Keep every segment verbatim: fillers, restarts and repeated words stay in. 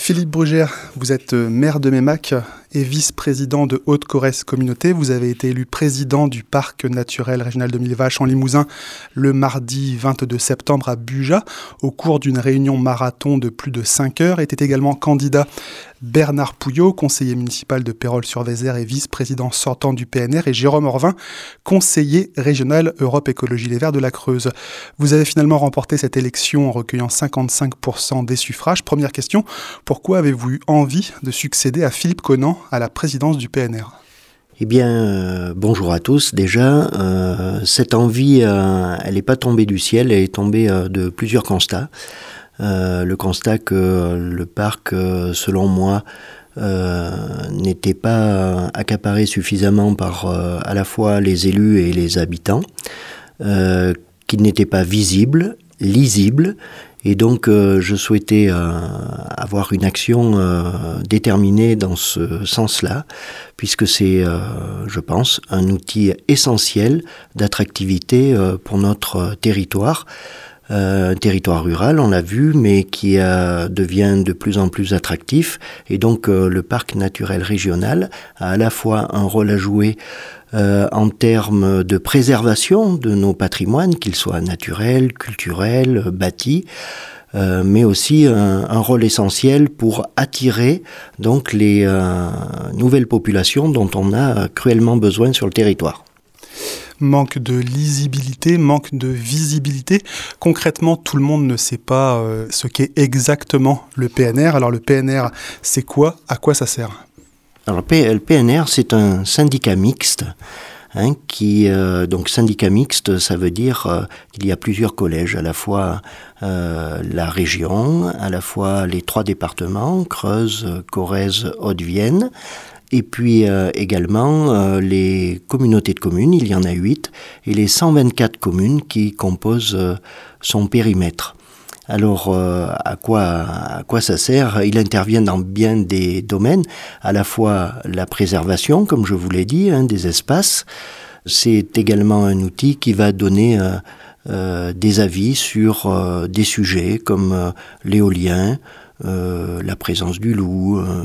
Philippe Brugère, vous êtes maire de Meymac et vice-président de Haute-Corrèze Communauté. Vous avez été élu président du parc naturel régional de Mille Vaches en Limousin le mardi vingt-deux septembre à Buja, au cours d'une réunion marathon de plus de cinq heures. Était également candidat Bernard Pouillot, conseiller municipal de Pérols-sur-Vézère et vice-président sortant du P N R, et Jérôme Orvin, conseiller régional Europe Écologie Les Verts de la Creuse. Vous avez finalement remporté cette élection en recueillant cinquante-cinq pour cent des suffrages. Première question, pourquoi avez-vous eu envie de succéder à Philippe Conant à la présidence du P N R ? Eh bien, euh, bonjour à tous. Déjà, euh, cette envie, euh, elle n'est pas tombée du ciel, elle est tombée euh, de plusieurs constats. Euh, le constat que le parc, euh, selon moi, euh, n'était pas accaparé suffisamment par euh, à la fois les élus et les habitants, euh, qu'il n'était pas visible, lisible, et donc euh, je souhaitais euh, avoir une action euh, déterminée dans ce sens-là, puisque c'est, euh, je pense, un outil essentiel d'attractivité euh, pour notre territoire. Euh, un territoire rural, on l'a vu, mais qui euh, devient de plus en plus attractif. Et donc euh, le parc naturel régional a à la fois un rôle à jouer euh, en termes de préservation de nos patrimoines, qu'ils soient naturels, culturels, bâtis, euh, mais aussi un, un rôle essentiel pour attirer donc les euh, nouvelles populations dont on a cruellement besoin sur le territoire. Manque de lisibilité, manque de visibilité. Concrètement, tout le monde ne sait pas euh, ce qu'est exactement le P N R. Alors le P N R, c'est quoi ? À quoi ça sert ? Alors le P N R, c'est un syndicat mixte. Hein, qui euh, donc syndicat mixte, ça veut dire euh, qu'il y a plusieurs collèges, à la fois euh, la région, à la fois les trois départements, Creuse, Corrèze, Haute-Vienne, et puis euh, également euh, les communautés de communes, il y en a huit, et les cent vingt-quatre communes qui composent euh, son périmètre. Alors, euh, à quoi, à quoi ça sert ? Il intervient dans bien des domaines, à la fois la préservation, comme je vous l'ai dit, hein, des espaces. C'est également un outil qui va donner euh, euh, des avis sur euh, des sujets comme euh, l'éolien, Euh, la présence du loup, euh,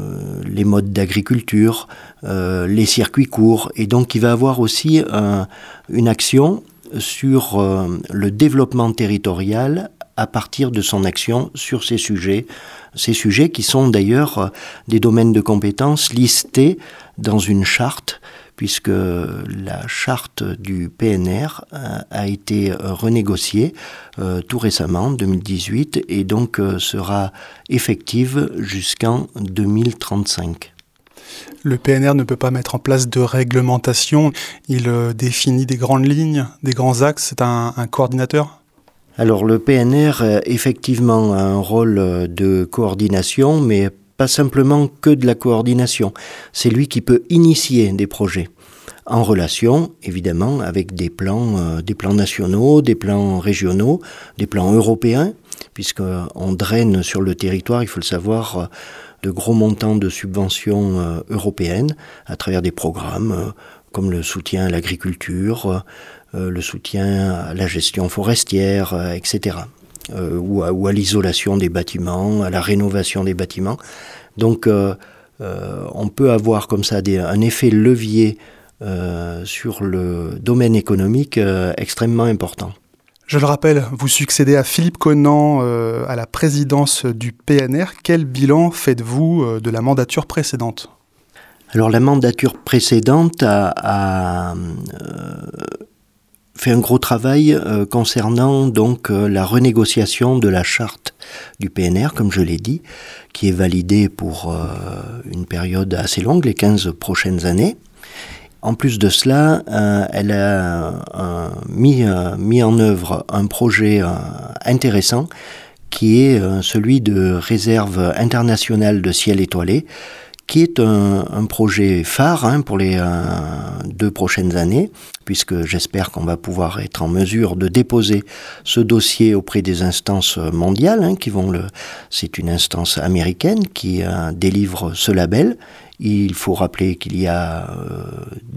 les modes d'agriculture, euh, les circuits courts, et donc il va avoir aussi euh, une action sur euh, le développement territorial à partir de son action sur ces sujets, ces sujets qui sont d'ailleurs euh, des domaines de compétences listés dans une charte, puisque la charte du P N R a, a été renégociée euh, tout récemment, en deux mille dix-huit, et donc euh, sera effective jusqu'en deux mille trente-cinq. Le P N R ne peut pas mettre en place de réglementation. Il euh, définit des grandes lignes, des grands axes. C'est un, un coordinateur ? Alors le P N R, euh, effectivement, a un rôle de coordination, mais pas simplement que de la coordination. C'est lui qui peut initier des projets, en relation, évidemment, avec des plans, euh, des plans nationaux, des plans régionaux, des plans européens, puisqu'on draine sur le territoire, il faut le savoir, de gros montants de subventions euh, européennes à travers des programmes euh, comme le soutien à l'agriculture, euh, le soutien à la gestion forestière, euh, et cetera. Euh, ou, à, ou à l'isolation des bâtiments, à la rénovation des bâtiments. Donc euh, euh, on peut avoir comme ça des, un effet levier euh, sur le domaine économique euh, extrêmement important. Je le rappelle, vous succédez à Philippe Conant euh, à la présidence du P N R. Quel bilan faites-vous euh, de la mandature précédente ? Alors la mandature précédente a... a euh, fait un gros travail euh, concernant donc euh, la renégociation de la charte du P N R, comme je l'ai dit, qui est validée pour euh, une période assez longue, les quinze prochaines années. En plus de cela, euh, elle a euh, mis, euh, mis en œuvre un projet euh, intéressant qui est euh, celui de réserve internationale de ciel étoilé, qui est un, un projet phare hein, pour les euh, deux prochaines années, puisque j'espère qu'on va pouvoir être en mesure de déposer ce dossier auprès des instances mondiales, hein, qui vont le, c'est une instance américaine qui euh, délivre ce label. Il faut rappeler qu'il y a euh,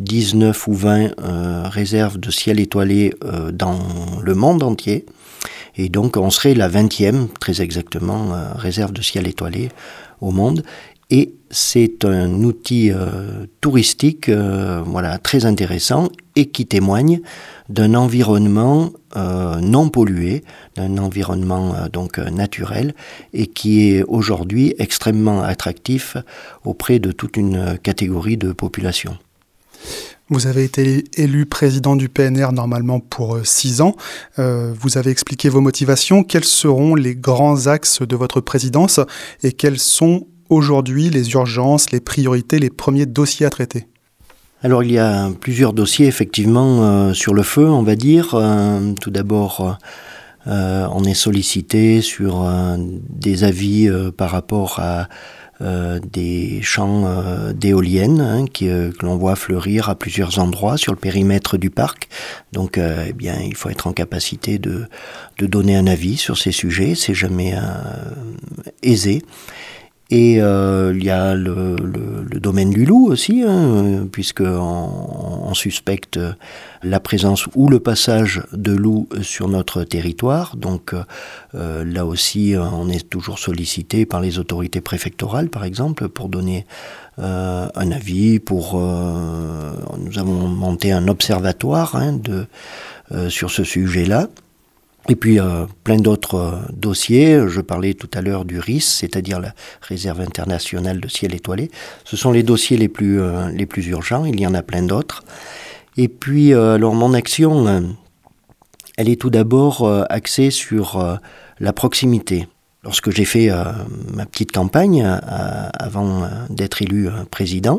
dix-neuf ou vingt euh, réserves de ciel étoilé euh, dans le monde entier. Et donc on serait la vingtième, très exactement, euh, réserve de ciel étoilé au monde. Et c'est un outil euh, touristique euh, voilà, très intéressant et qui témoigne d'un environnement euh, non pollué, d'un environnement euh, donc euh, naturel et qui est aujourd'hui extrêmement attractif auprès de toute une catégorie de population. Vous avez été élu président du P N R normalement pour six ans. Euh, vous avez expliqué vos motivations. Quels seront les grands axes de votre présidence et quels sont aujourd'hui les urgences, les priorités, les premiers dossiers à traiter? Alors il y a plusieurs dossiers effectivement euh, sur le feu, on va dire. Euh, tout d'abord, euh, on est sollicité sur euh, des avis euh, par rapport à euh, des champs euh, d'éoliennes hein, qui, euh, que l'on voit fleurir à plusieurs endroits sur le périmètre du parc. Donc euh, eh bien, il faut être en capacité de, de donner un avis sur ces sujets, c'est jamais euh, aisé. Et euh, il y a le, le, le domaine du loup aussi, hein, puisqu'on on suspecte la présence ou le passage de loups sur notre territoire. Donc euh, là aussi, on est toujours sollicité par les autorités préfectorales, par exemple, pour donner euh, un avis. Pour, euh, nous avons monté un observatoire hein, de, euh, sur ce sujet-là. Et puis euh, plein d'autres euh, dossiers, je parlais tout à l'heure du R I S, c'est-à-dire la Réserve internationale de ciel étoilé. Ce sont les dossiers les plus, euh, les plus urgents, il y en a plein d'autres. Et puis euh, alors mon action, euh, elle est tout d'abord euh, axée sur euh, la proximité. Lorsque j'ai fait euh, ma petite campagne euh, avant euh, d'être élu euh, président,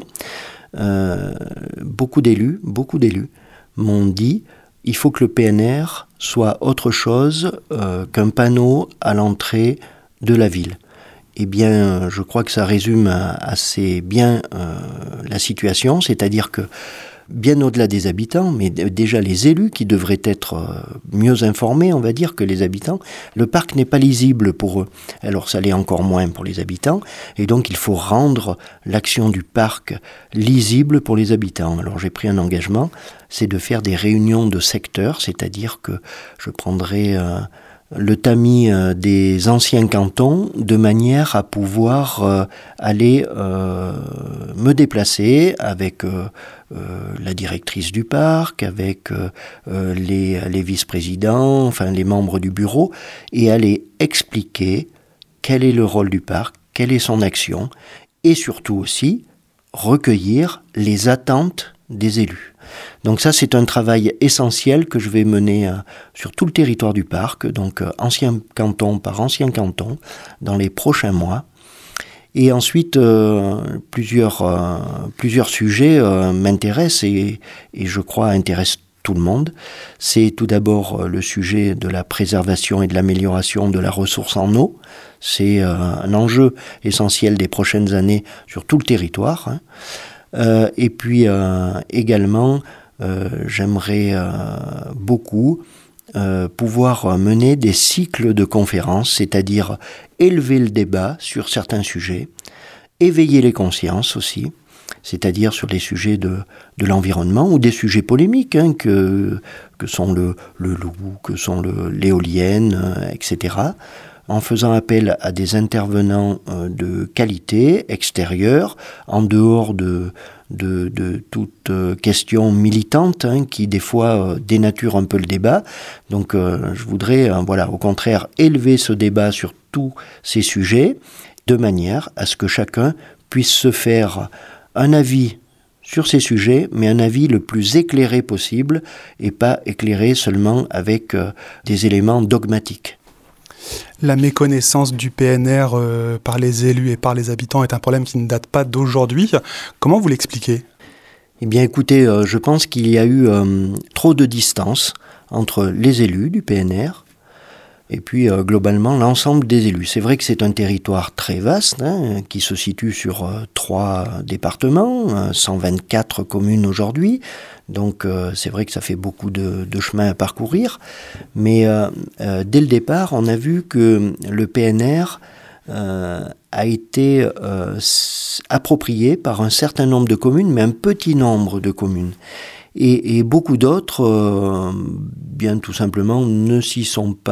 euh, beaucoup d'élus, beaucoup d'élus m'ont dit il faut que le P N R soit autre chose euh, qu'un panneau à l'entrée de la ville. Eh bien, je crois que ça résume assez bien euh, la situation, c'est-à-dire que bien au-delà des habitants, mais déjà les élus qui devraient être euh, mieux informés, on va dire, que les habitants, le parc n'est pas lisible pour eux. Alors ça l'est encore moins pour les habitants, et donc il faut rendre l'action du parc lisible pour les habitants. Alors j'ai pris un engagement, c'est de faire des réunions de secteurs, c'est-à-dire que je prendrai euh, le tamis euh, des anciens cantons de manière à pouvoir euh, aller euh, me déplacer avec euh, euh, la directrice du parc, avec euh, euh, les, les vice-présidents, enfin les membres du bureau, et aller expliquer quel est le rôle du parc, quelle est son action, et surtout aussi recueillir les attentes des élus. Donc ça, c'est un travail essentiel que je vais mener euh, sur tout le territoire du parc, donc euh, ancien canton par ancien canton, dans les prochains mois. Et ensuite, euh, plusieurs, euh, plusieurs sujets euh, m'intéressent et, et je crois intéressent tout le monde. C'est tout d'abord euh, le sujet de la préservation et de l'amélioration de la ressource en eau. C'est euh, un enjeu essentiel des prochaines années sur tout le territoire, hein. Euh, et puis euh, également, euh, j'aimerais euh, beaucoup euh, pouvoir mener des cycles de conférences, c'est-à-dire élever le débat sur certains sujets, éveiller les consciences aussi, c'est-à-dire sur les sujets de, de l'environnement ou des sujets polémiques, hein, que, que sont le, le loup, que sont le, l'éolienne, euh, et cetera, en faisant appel à des intervenants euh, de qualité extérieure, en dehors de, de, de toute euh, question militante hein, qui des fois euh, dénature un peu le débat. Donc euh, je voudrais euh, voilà, au contraire élever ce débat sur tous ces sujets de manière à ce que chacun puisse se faire un avis sur ces sujets, mais un avis le plus éclairé possible et pas éclairé seulement avec euh, des éléments dogmatiques. La méconnaissance du P N R euh, par les élus et par les habitants est un problème qui ne date pas d'aujourd'hui. Comment vous l'expliquez ? Eh bien écoutez, euh, je pense qu'il y a eu euh, trop de distance entre les élus du P N R et puis euh, globalement l'ensemble des élus. C'est vrai que c'est un territoire très vaste, hein, qui se situe sur euh, trois départements, euh, cent vingt-quatre communes aujourd'hui, donc euh, c'est vrai que ça fait beaucoup de, de chemin à parcourir, mais euh, euh, dès le départ, on a vu que le P N R euh, a été euh, approprié par un certain nombre de communes, mais un petit nombre de communes. Et, et beaucoup d'autres, euh, bien tout simplement, ne s'y sont pas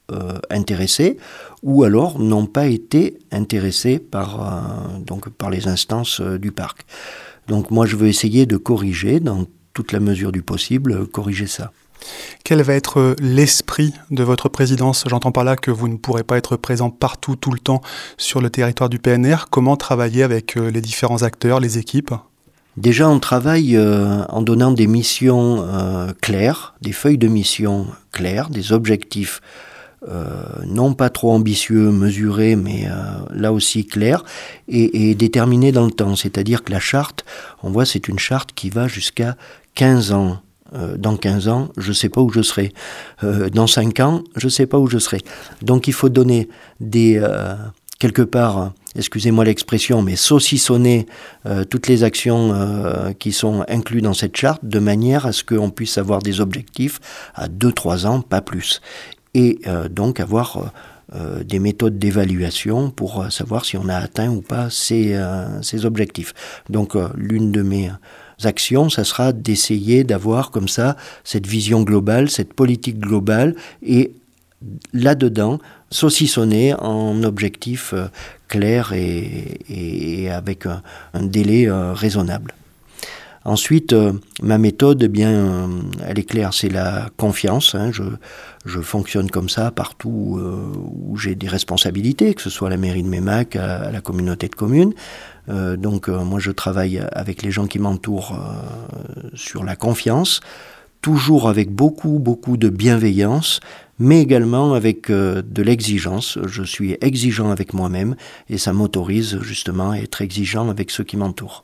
euh, intéressés ou alors n'ont pas été intéressés par, euh, donc par les instances euh, du parc. Donc moi, je veux essayer de corriger, dans toute la mesure du possible, corriger ça. Quel va être l'esprit de votre présidence ? J'entends par là que vous ne pourrez pas être présent partout, tout le temps, sur le territoire du P N R. Comment travailler avec les différents acteurs, les équipes ? Déjà, on travaille euh, en donnant des missions euh, claires, des feuilles de mission claires, des objectifs euh, non pas trop ambitieux, mesurés, mais euh, là aussi clairs, et, et déterminés dans le temps. C'est-à-dire que la charte, on voit, c'est une charte qui va jusqu'à quinze ans. Euh, dans quinze ans, je ne sais pas où je serai. Euh, dans cinq ans, je ne sais pas où je serai. Donc il faut donner des... Euh, quelque part, excusez-moi l'expression, mais saucissonner euh, toutes les actions euh, qui sont incluses dans cette charte, de manière à ce qu'on puisse avoir des objectifs à deux trois ans, pas plus. Et euh, donc avoir euh, des méthodes d'évaluation pour euh, savoir si on a atteint ou pas ces, euh, ces objectifs. Donc euh, l'une de mes actions, ça sera d'essayer d'avoir comme ça cette vision globale, cette politique globale, et là-dedans, saucissonner en objectifs euh, clairs et, et, et avec un, un délai euh, raisonnable. Ensuite, euh, ma méthode, eh bien, euh, elle est claire, c'est la confiance. Hein, je, je fonctionne comme ça partout euh, où j'ai des responsabilités, que ce soit à la mairie de Meymac, à, à la communauté de communes. Euh, donc, euh, moi, je travaille avec les gens qui m'entourent euh, sur la confiance, toujours avec beaucoup, beaucoup de bienveillance, mais également avec euh, de l'exigence. Je suis exigeant avec moi-même et ça m'autorise justement à être exigeant avec ceux qui m'entourent.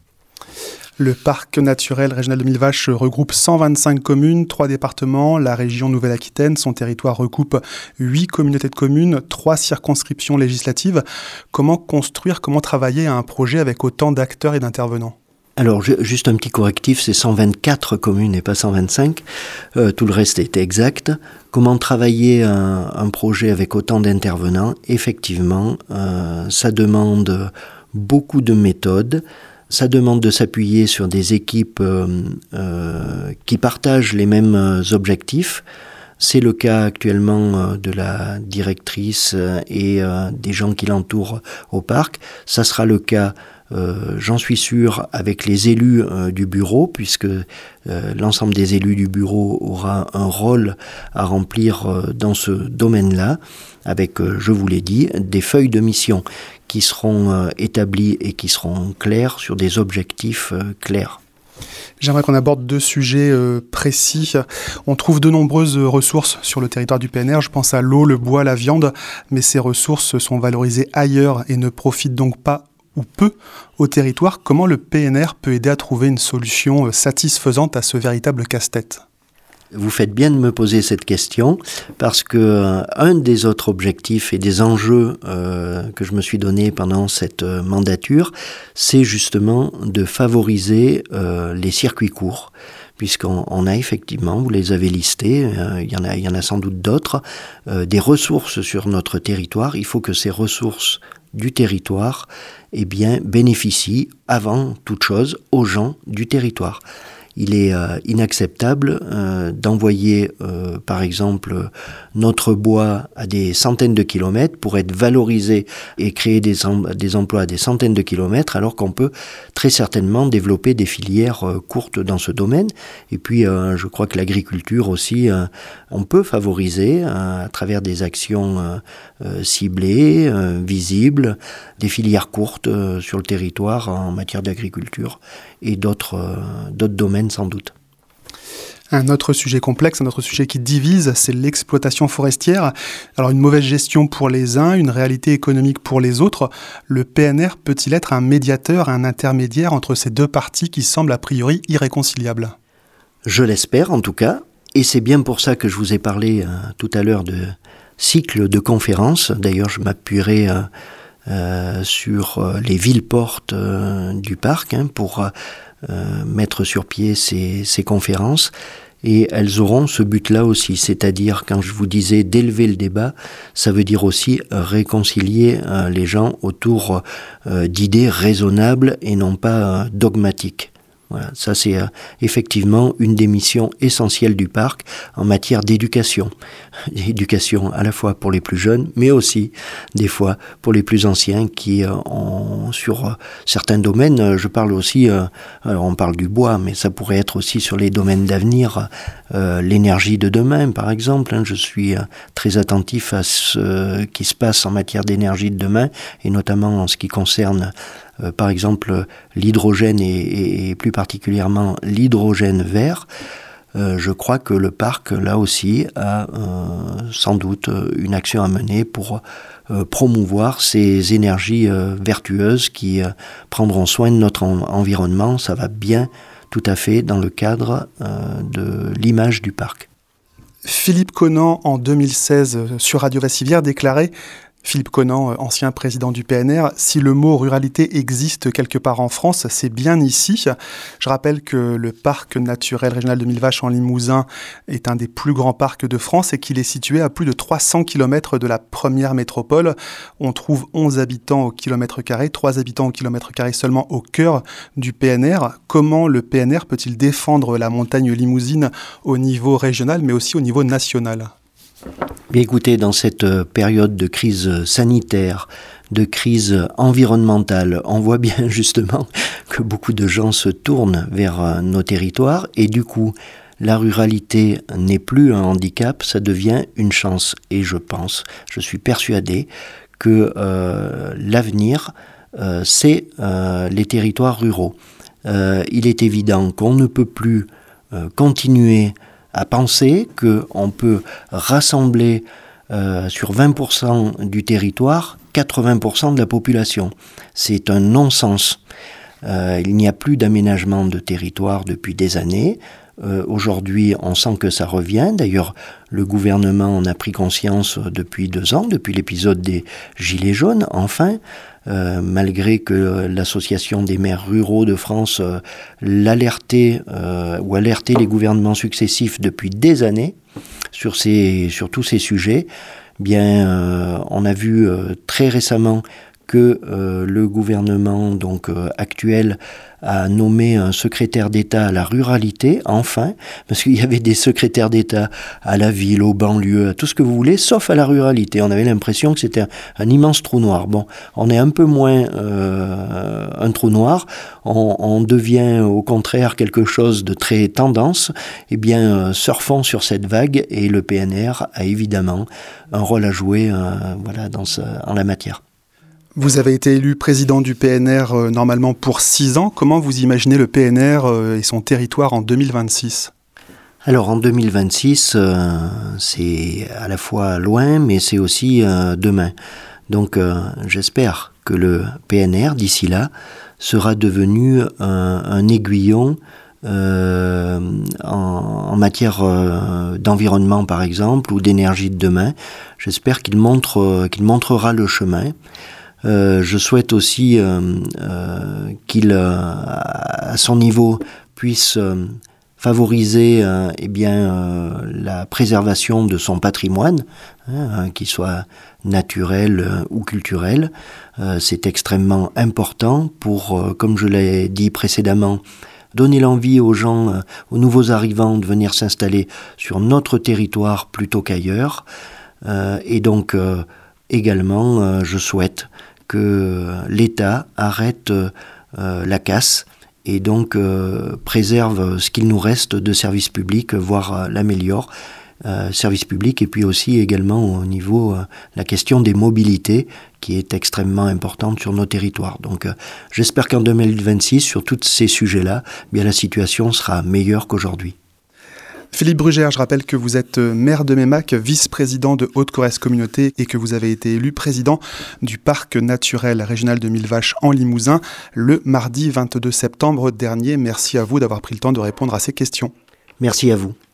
Le parc naturel régional de Mille Vaches regroupe cent vingt-cinq communes, trois départements, la région Nouvelle-Aquitaine. Son territoire recoupe huit communautés de communes, trois circonscriptions législatives. Comment construire, comment travailler à un projet avec autant d'acteurs et d'intervenants ? Alors, juste un petit correctif, c'est cent vingt-quatre communes et pas cent vingt-cinq. Euh, tout le reste est exact. Comment travailler un, un projet avec autant d'intervenants ? Effectivement, euh, ça demande beaucoup de méthodes. Ça demande de s'appuyer sur des équipes euh, euh, qui partagent les mêmes objectifs. C'est le cas actuellement de la directrice et euh, des gens qui l'entourent au parc. Ça sera le cas, euh, j'en suis sûr, avec les élus euh, du bureau, puisque euh, l'ensemble des élus du bureau aura un rôle à remplir euh, dans ce domaine-là, avec, euh, je vous l'ai dit, des feuilles de mission qui seront euh, établies et qui seront claires sur des objectifs euh, clairs. J'aimerais qu'on aborde deux sujets euh, précis. On trouve de nombreuses ressources sur le territoire du P N R. Je pense à l'eau, le bois, la viande, mais ces ressources sont valorisées ailleurs et ne profitent donc pas ou peu au territoire. Comment le P N R peut aider à trouver une solution satisfaisante à ce véritable casse-tête ? Vous faites bien de me poser cette question parce que euh, un des autres objectifs et des enjeux euh, que je me suis donné pendant cette euh, mandature, c'est justement de favoriser euh, les circuits courts. Puisqu'on on a effectivement, vous les avez listés, euh, il y en a, il y en a sans doute d'autres, euh, des ressources sur notre territoire. Il faut que ces ressources du territoire eh bien, bénéficient avant toute chose aux gens du territoire. Il est euh, inacceptable euh, d'envoyer, euh, par exemple, notre bois à des centaines de kilomètres pour être valorisé et créer des, em- des emplois à des centaines de kilomètres, alors qu'on peut très certainement développer des filières euh, courtes dans ce domaine. Et puis, euh, je crois que l'agriculture aussi, euh, on peut favoriser euh, à travers des actions euh, euh, ciblées, euh, visibles, des filières courtes euh, sur le territoire en matière d'agriculture et d'autres, euh, d'autres domaines sans doute. Un autre sujet complexe, un autre sujet qui divise, c'est l'exploitation forestière. Alors une mauvaise gestion pour les uns, une réalité économique pour les autres. Le P N R peut-il être un médiateur, un intermédiaire entre ces deux parties qui semblent a priori irréconciliables ? Je l'espère en tout cas, et c'est bien pour ça que je vous ai parlé euh, tout à l'heure de cycle de conférences. D'ailleurs, je m'appuierai euh, euh, sur euh, les villes-portes euh, du parc hein, pour euh, mettre sur pied ces, ces conférences. Et elles auront ce but-là aussi, c'est-à-dire, quand je vous disais d'élever le débat, ça veut dire aussi réconcilier euh, les gens autour euh, d'idées raisonnables et non pas euh, dogmatiques. Voilà, ça c'est euh, effectivement une des missions essentielles du parc en matière d'éducation. Éducation à la fois pour les plus jeunes, mais aussi des fois pour les plus anciens qui euh, ont sur euh, certains domaines, euh, je parle aussi, euh, alors on parle du bois, mais ça pourrait être aussi sur les domaines d'avenir, euh, l'énergie de demain par exemple. Hein, je suis euh, très attentif à ce qui se passe en matière d'énergie de demain, et notamment en ce qui concerne Euh, par exemple l'hydrogène et, et, et plus particulièrement l'hydrogène vert. Euh, je crois que le parc, là aussi, a euh, sans doute une action à mener pour euh, promouvoir ces énergies euh, vertueuses qui euh, prendront soin de notre en- environnement. Ça va bien tout à fait dans le cadre euh, de l'image du parc. Philippe Conant, en deux mille seize, sur Radio Vassivière, déclarait... Philippe Conant, ancien président du P N R, si le mot ruralité existe quelque part en France, c'est bien ici. Je rappelle que le parc naturel régional de Mille Vaches en Limousin est un des plus grands parcs de France et qu'il est situé à plus de trois cents kilomètres de la première métropole. On trouve onze habitants au kilomètre carré, trois habitants au kilomètre carré seulement au cœur du P N R. Comment le P N R peut-il défendre la montagne limousine au niveau régional mais aussi au niveau national ? Bien écoutez, dans cette période de crise sanitaire, de crise environnementale, on voit bien justement que beaucoup de gens se tournent vers nos territoires et du coup, la ruralité n'est plus un handicap, ça devient une chance. Et je pense, je suis persuadé que euh, l'avenir, euh, c'est euh, les territoires ruraux. Euh, il est évident qu'on ne peut plus euh, continuer à penser qu'on peut rassembler euh, sur vingt pour cent du territoire quatre-vingts pour cent de la population. C'est un non-sens. Euh, il n'y a plus d'aménagement de territoire depuis des années. Euh, aujourd'hui, on sent que ça revient. D'ailleurs, le gouvernement en a pris conscience depuis deux ans, depuis l'épisode des Gilets jaunes, enfin. Euh, malgré que l'association des maires ruraux de France euh, l'alertait euh, ou alertait les gouvernements successifs depuis des années sur, ces, sur tous ces sujets, bien, euh, on a vu euh, très récemment que euh, le gouvernement donc euh, actuel a nommé un secrétaire d'État à la ruralité, enfin, parce qu'il y avait des secrétaires d'État à la ville, aux banlieues, à tout ce que vous voulez, sauf à la ruralité. On avait l'impression que c'était un, un immense trou noir. Bon, on est un peu moins euh, un trou noir, on, on devient au contraire quelque chose de très tendance. Eh bien, euh, surfons sur cette vague et le P N R a évidemment un rôle à jouer euh, voilà, dans ce, en la matière. Vous avez été élu président du P N R euh, normalement pour six ans. Comment vous imaginez le P N R euh, et son territoire en deux mille vingt-six ? Alors en deux mille vingt-six, euh, c'est à la fois loin, mais c'est aussi euh, demain. Donc euh, j'espère que le P N R, d'ici là, sera devenu un, un aiguillon euh, en, en matière euh, d'environnement, par exemple, ou d'énergie de demain. J'espère qu'il montre, euh, qu'il montrera le chemin. Euh, je souhaite aussi euh, euh, qu'il, euh, à son niveau, puisse euh, favoriser euh, eh bien, euh, la préservation de son patrimoine, hein, qu'il soit naturel euh, ou culturel. Euh, c'est extrêmement important pour, euh, comme je l'ai dit précédemment, donner l'envie aux gens, euh, aux nouveaux arrivants de venir s'installer sur notre territoire plutôt qu'ailleurs. Euh, et donc, euh, également, euh, je souhaite que l'État arrête euh, la casse et donc euh, préserve ce qu'il nous reste de services publics, voire euh, l'améliore, euh, services publics, et puis aussi également au niveau euh, la question des mobilités qui est extrêmement importante sur nos territoires. Donc euh, j'espère qu'en deux mille vingt-six, sur tous ces sujets-là, eh bien, la situation sera meilleure qu'aujourd'hui. Philippe Brugère, je rappelle que vous êtes maire de Meymac, vice-président de Haute-Corrèze Communauté et que vous avez été élu président du parc naturel régional de Mille Vaches en Limousin le mardi vingt-deux septembre dernier. Merci à vous d'avoir pris le temps de répondre à ces questions. Merci à vous.